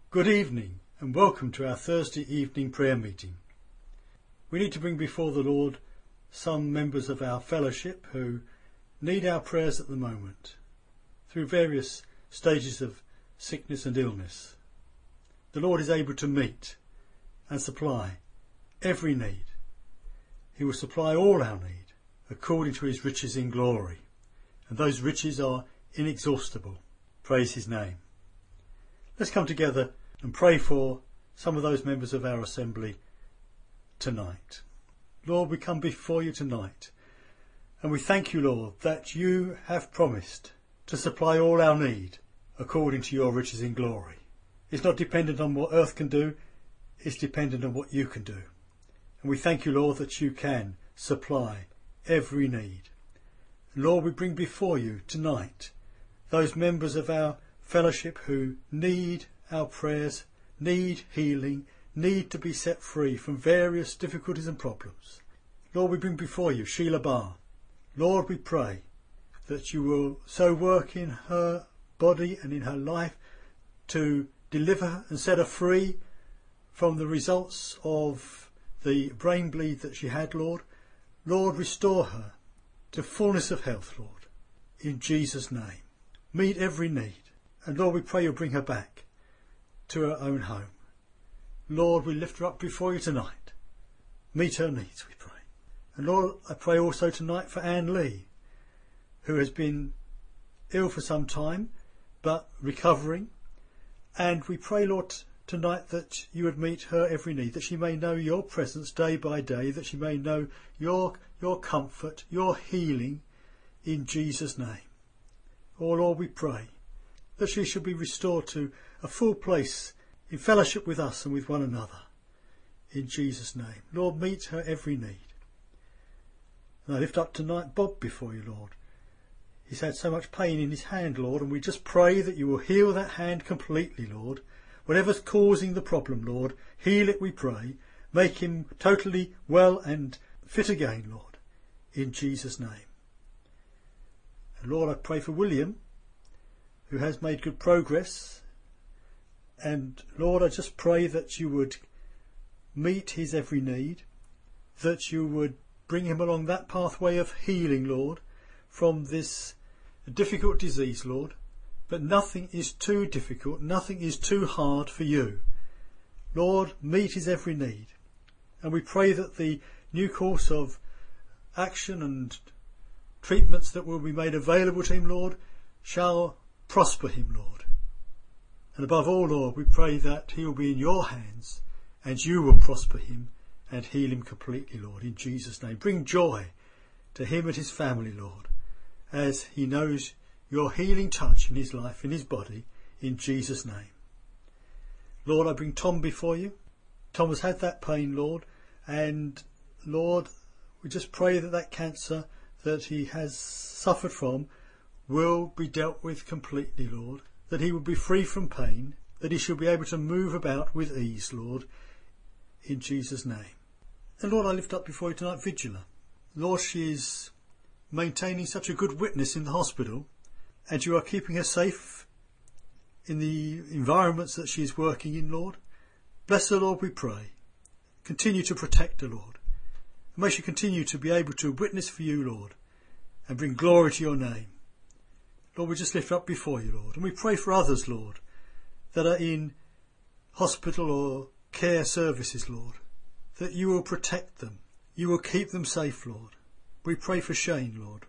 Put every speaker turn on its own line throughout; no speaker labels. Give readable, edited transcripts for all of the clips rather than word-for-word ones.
Good evening and welcome to our Thursday evening prayer meeting. We need to bring before the Lord some members of our fellowship who need our prayers at the moment through various stages of sickness and illness. The Lord is able to meet and supply every need. He will supply all our need according to his riches in glory, and those riches are inexhaustible. Praise his name. Let's come together and pray for some of those members of our assembly tonight. Lord, we come before you tonight and we thank you, Lord, that you have promised to supply all our need according to your riches in glory. It's not dependent on what earth can do, it's dependent on what you can do. And we thank you, Lord, that you can supply every need. And Lord, we bring before you tonight those members of our fellowship who need our prayers, need healing, need to be set free from various difficulties and problems. Lord, we bring before you Sheila Barr. Lord, we pray that you will so work in her body and in her life to deliver her and set her free from the results of the brain bleed that she had, Lord. Lord, restore her to fullness of health, Lord, in Jesus' name. Meet every need. And Lord, we pray you'll bring her back to her own home. Lord, we lift her up before you tonight. Meet her needs, we pray. And Lord, I pray also tonight for Anne Lee, who has been ill for some time, but recovering. And we pray, Lord, tonight that you would meet her every need, that she may know your presence day by day, that she may know your comfort, your healing in Jesus' name. Oh Lord, we pray that she should be restored to a full place in fellowship with us and with one another. In Jesus' name. Lord, meet her every need. And I lift up tonight Bob before you, Lord. He's had so much pain in his hand, Lord, and we just pray that you will heal that hand completely, Lord. Whatever's causing the problem, Lord, heal it, we pray. Make him totally well and fit again, Lord. In Jesus' name. And Lord, I pray for William, who has made good progress. And Lord, I just pray that you would meet his every need, that you would bring him along that pathway of healing, Lord, from this difficult disease, Lord. But nothing is too difficult, nothing is too hard for you. Lord, meet his every need. And we pray that the new course of action and treatments that will be made available to him, Lord, shall prosper him, Lord. And above all, Lord, we pray that he will be in your hands and you will prosper him and heal him completely, Lord, in Jesus' name. Bring joy to him and his family, Lord, as he knows your healing touch in his life, in his body, in Jesus' name. Lord, I bring Tom before you. Tom has had that pain, Lord, and Lord, we just pray that that cancer that he has suffered from will be dealt with completely, Lord, that he will be free from pain, that he shall be able to move about with ease, Lord, in Jesus' name. And Lord, I lift up before you tonight Vigila. Lord, she is maintaining such a good witness in the hospital, and you are keeping her safe in the environments that she is working in, Lord. Bless her, Lord, we pray. Continue to protect her, Lord. And may she continue to be able to witness for you, Lord, and bring glory to your name. Lord, we just lift up before you, Lord. And we pray for others, Lord, that are in hospital or care services, Lord, that you will protect them. You will keep them safe, Lord. We pray for Shane, Lord.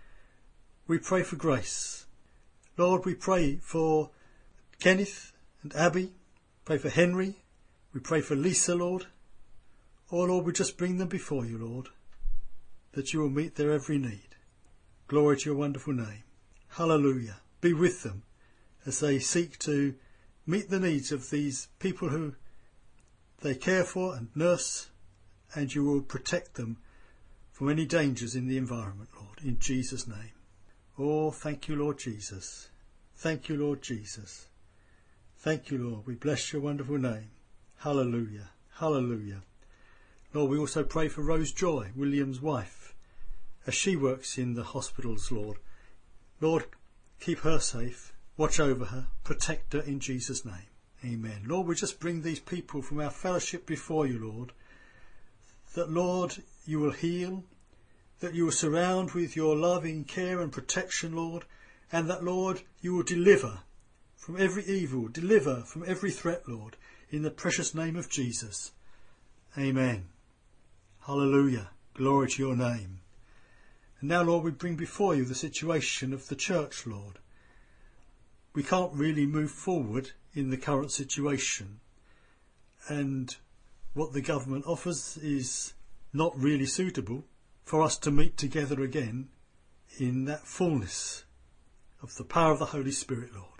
We pray for Grace. Lord, we pray for Kenneth and Abby. Pray for Henry. We pray for Lisa, Lord. Oh, Lord, we just bring them before you, Lord, that you will meet their every need. Glory to your wonderful name. Hallelujah. Be with them as they seek to meet the needs of these people who they care for and nurse, and you will protect them from any dangers in the environment, Lord, in Jesus' name. Oh, thank you, Lord Jesus. Thank you, Lord Jesus. Thank you, Lord. We bless your wonderful name. Hallelujah. Hallelujah. Lord, we also pray for Rose Joy, William's wife, as she works in the hospitals, Lord. Lord, keep her safe, watch over her, protect her in Jesus' name. Amen. Lord, we just bring these people from our fellowship before you, Lord, that, Lord, you will heal, that you will surround with your loving care and protection, Lord, and that, Lord, you will deliver from every evil, deliver from every threat, Lord, in the precious name of Jesus. Amen. Hallelujah. Glory to your name. And now, Lord, we bring before you the situation of the church, Lord. We can't really move forward in the current situation, and what the government offers is not really suitable for us to meet together again in that fullness of the power of the Holy Spirit, Lord.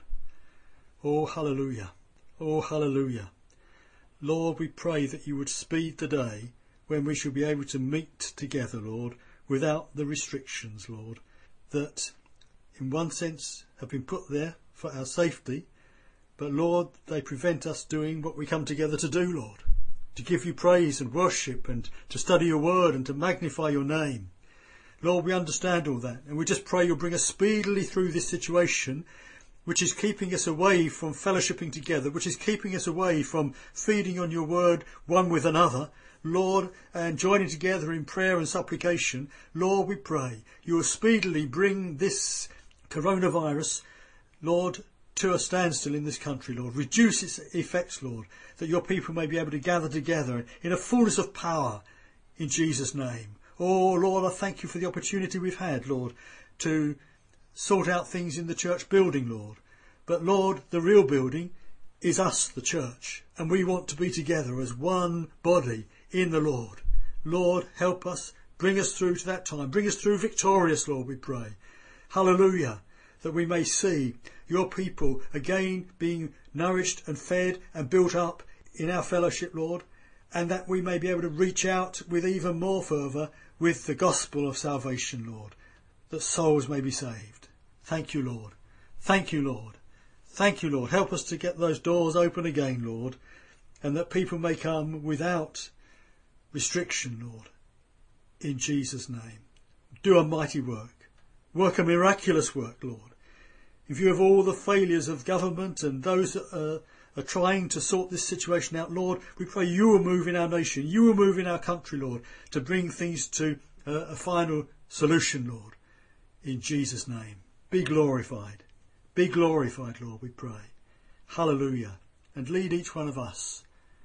Oh, hallelujah. Oh, hallelujah. Lord, we pray that you would speed the day when we shall be able to meet together, Lord, without the restrictions, Lord, that in one sense have been put there for our safety, but Lord, they prevent us doing what we come together to do, Lord, to give you praise and worship and to study your word and to magnify your name. Lord, we understand all that, and we just pray you'll bring us speedily through this situation, which is keeping us away from fellowshipping together, which is keeping us away from feeding on your word one with another, Lord, and joining together in prayer and supplication. Lord, we pray you will speedily bring this coronavirus, Lord, to a standstill in this country, Lord. Reduce its effects, Lord, that your people may be able to gather together in a fullness of power in Jesus' name. Oh, Lord, I thank you for the opportunity we've had, Lord, to sort out things in the church building, Lord. But, Lord, the real building is us, the church, and we want to be together as one body in the Lord. Lord, help us, bring us through to that time. Bring us through victorious, Lord, we pray. Hallelujah, that we may see your people again being nourished and fed and built up in our fellowship, Lord, and that we may be able to reach out with even more fervour with the gospel of salvation, Lord, that souls may be saved. Thank you, Lord. Thank you, Lord. Thank you, Lord. Help us to get those doors open again, Lord, and that people may come without restriction, Lord, in Jesus' name. Do a mighty work. Work a miraculous work, Lord. In view of all the failures of government and those that are trying to sort this situation out, Lord, we pray you will move in our nation, you will move in our country, Lord, to bring things to a final solution, Lord, in Jesus' name. Be glorified. Be glorified, Lord, we pray. Hallelujah. And lead each one of us.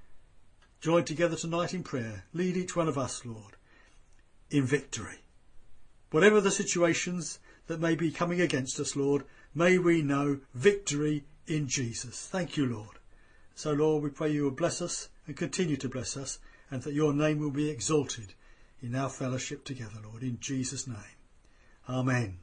Join together tonight in prayer. Lead each one of us, Lord, in victory. Whatever the situations that may be coming against us, Lord, may we know victory in Jesus. Thank you, Lord. So, Lord, we pray you will bless us and continue to bless us, and that your name will be exalted in our fellowship together, Lord, in Jesus' name. Amen.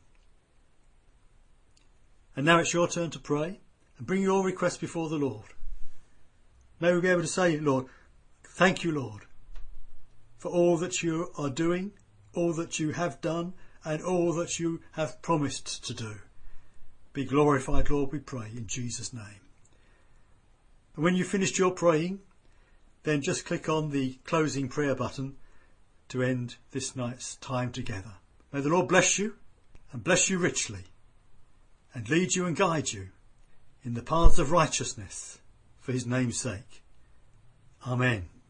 And now it's your turn to pray and bring your request before the Lord. May we be able to say, Lord, thank you, Lord, for all that you are doing, all that you have done, and all that you have promised to do. Be glorified, Lord, we pray, in Jesus' name. And when you've finished your praying, then just click on the closing prayer button to end this night's time together. May the Lord bless you and bless you richly, and lead you and guide you in the paths of righteousness for his name's sake. Amen.